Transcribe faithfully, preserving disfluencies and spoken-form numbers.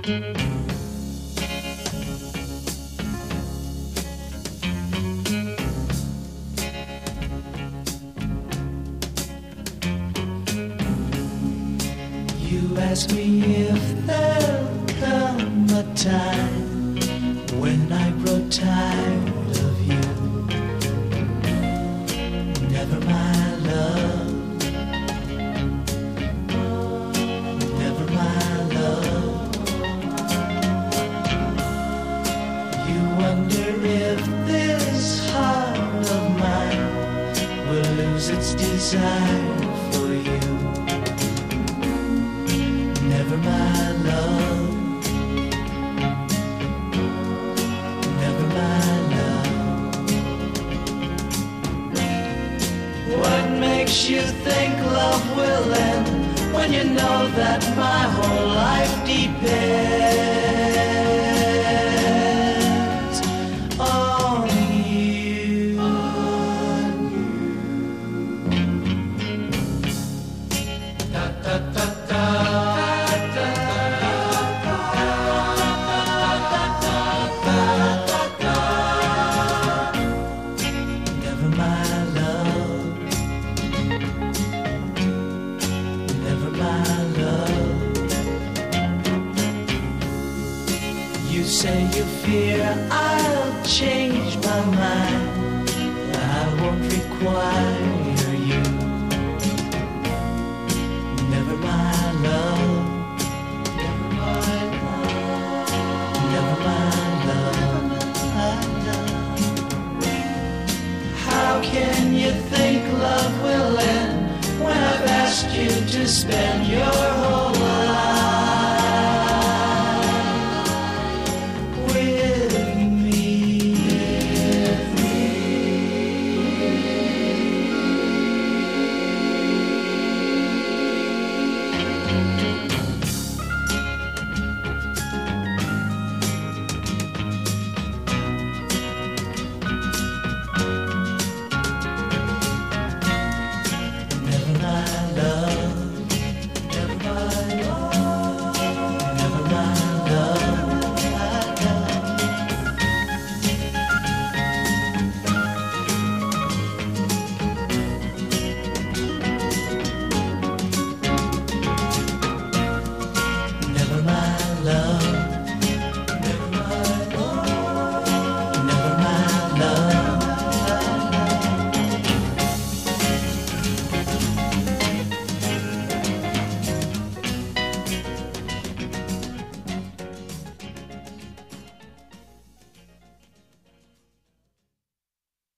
You ask me if there'll come a time when I grow tired of you. Never, my love. Never, my love. You wonder if this heart of mine will lose its desire for you. Never, my love. Never, my love. What makes you think love will end when you know that my whole life depends on you? On you. Da, da, da, da. You say you fear I'll change my mind, I won't require you. Never, my love. Never, my love. Never, my love. How can you think love will end when I've asked you to spend